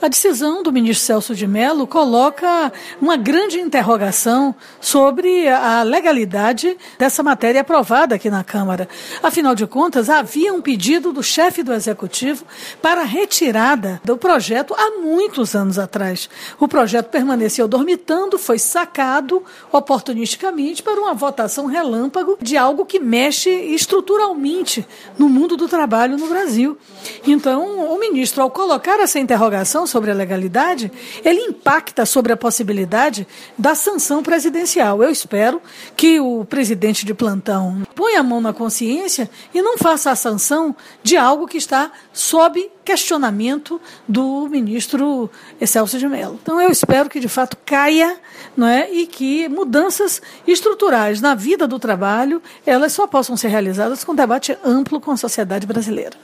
A decisão do ministro Celso de Mello coloca uma grande interrogação sobre a legalidade dessa matéria aprovada aqui na Câmara. Afinal de contas, havia um pedido do chefe do Executivo para a retirada do projeto há muitos anos atrás. O projeto permaneceu dormitando, foi sacado oportunisticamente para uma votação relâmpago de algo que mexe estruturalmente no mundo do trabalho no Brasil. Então, o ministro, ao colocar essa interrogação sobre a legalidade, ele impacta sobre a possibilidade da sanção presidencial. Eu espero que o presidente de plantão ponha a mão na consciência e não faça a sanção de algo que está sob questionamento do ministro Celso de Mello. Então, eu espero que, de fato, caia, não é, e que mudanças estruturais na vida do trabalho, elas só possam ser realizadas com debate amplo com a sociedade brasileira.